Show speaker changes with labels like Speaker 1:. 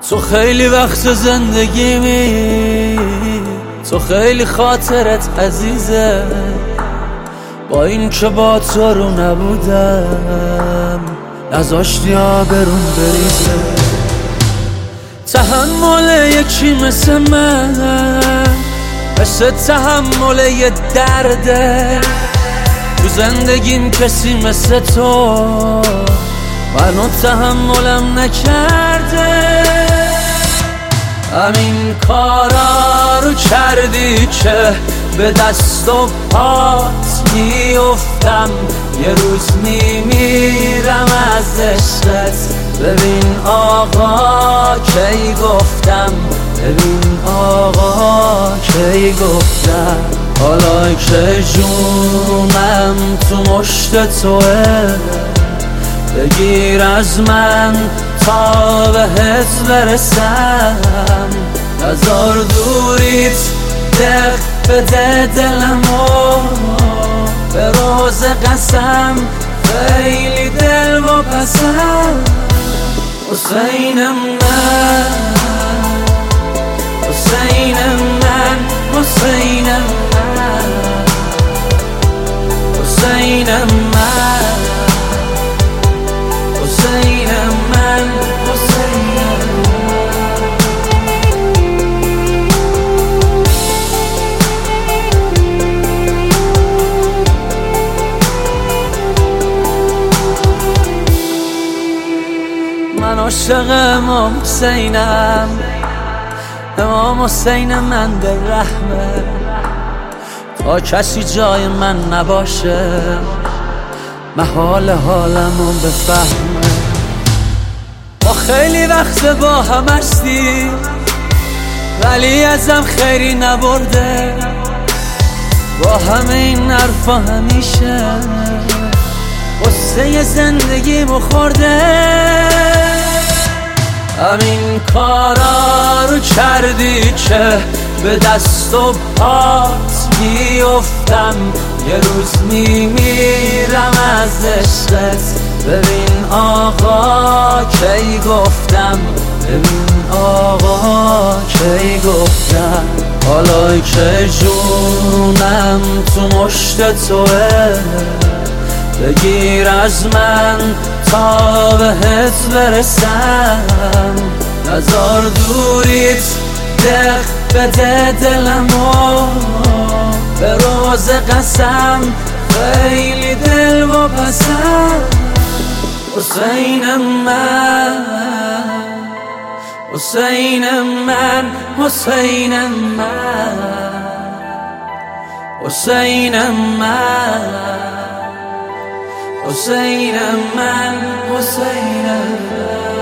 Speaker 1: تو خیلی وقت زندگیمی، تو خیلی خاطرت عزیزه. با این که با تو رو نبودم نذاشتی آبرون بریزه. تحمل یکی مثل من مثل تحمل یه درده. تو زندگیم کسی مثل تو منو تحملم نکرده. همین کارا رو کردی که به دست و پات میافتم. یه روز میمیرم از عشقت. ببین آقا کی گفتم، ببین آقا کی گفتم. حالا که جونم تو مشت توه، بگیر از من تا بهت برسم. نزار دوریت دق بده دلمو، به روز قسم خیلی دل و پسم. حسین من، حسین من، حسین من، حسین من، حسین من، حسین من عاشق امام حسینم. امام حسین من در رحمه، تا کسی جای من نباشه محال حالمو بفهمه. ما خیلی وقت با هم هستی ولی ازم خیری نبرده. با همه این حرفا همیشه غصه زندگیمو خورده. همین کارا رو کردی که به دست و پات میافتم. یه روز میمیرم از عشقت. ببین آقا کی گفتم، ببین آقا کی گفتم. حالا که جونم تو مشت توه، بگیر از من تا بهت برسم. نزار دوریت دق بده دلمو، به روز قسم خیلی دل و پسم. حسین من، حسین من، حسین من، حسین من، حسین من، حسین من.